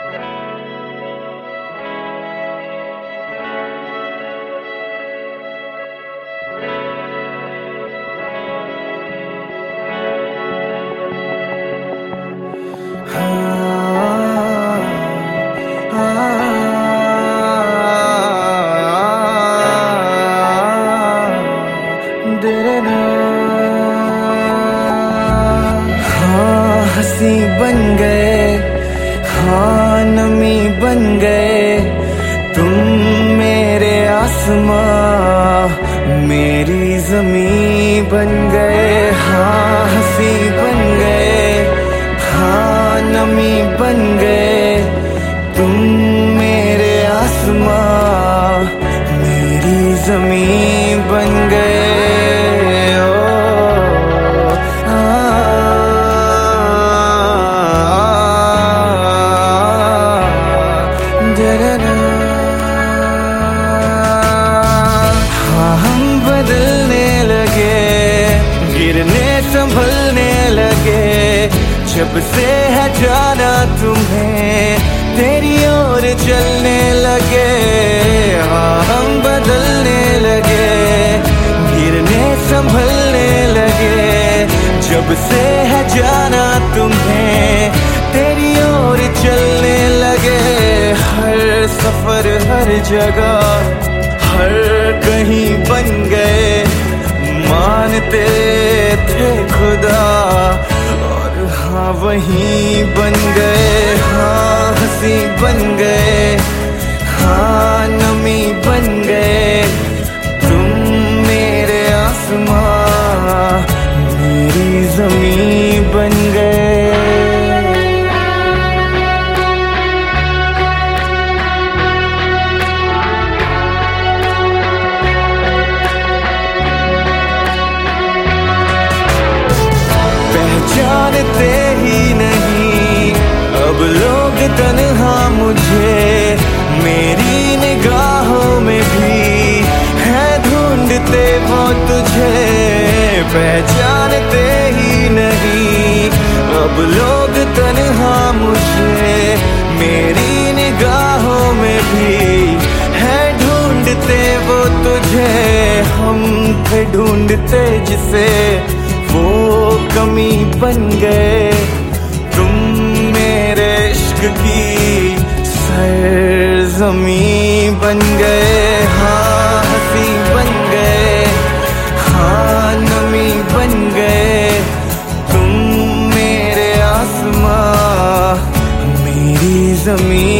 हाँ हंसी बन गए, हाँ नमी बन गए तुम मेरे आसमां, मेरी ज़मीं बन गए। हाँ हंसी बन गए, हाँ नमी बन गए तुम मेरे आसमां, मेरी ज़मीं बन गए। हाँ हम बदलने लगे, गिरने संभलने लगे, जब से है जाना तुम्हें तेरी ओर चलने लगे। हाँ हम बदलने लगे, गिरने संभलने लगे, जब से है जाना तुम्हें तेरी ओर चलने लगे। हर सफर हर जगह हर कहीं बन गए, मानते थे खुदा और हाँ वहीं बन गए। हाँ हंसी बन गए, हाँ नमी बन गए तुम मेरे आसमां, मेरी ज़मीं बन गए। जानते ही नहीं अब लोग तन्हा मुझे, मेरी निगाहों में भी है ढूंढते वो तुझे। पहचानते ही नहीं अब लोग तन्हा मुझे, मेरी निगाहों में भी है ढूंढते वो तुझे। हम थे ढूंढते जिसे वो कमी बन गए, तुम मेरे इश्क की सरज़मीं बन गए। हाँ हंसी बन गए, हाँ नमी बन गए तुम मेरे आसमां, मेरी ज़मीं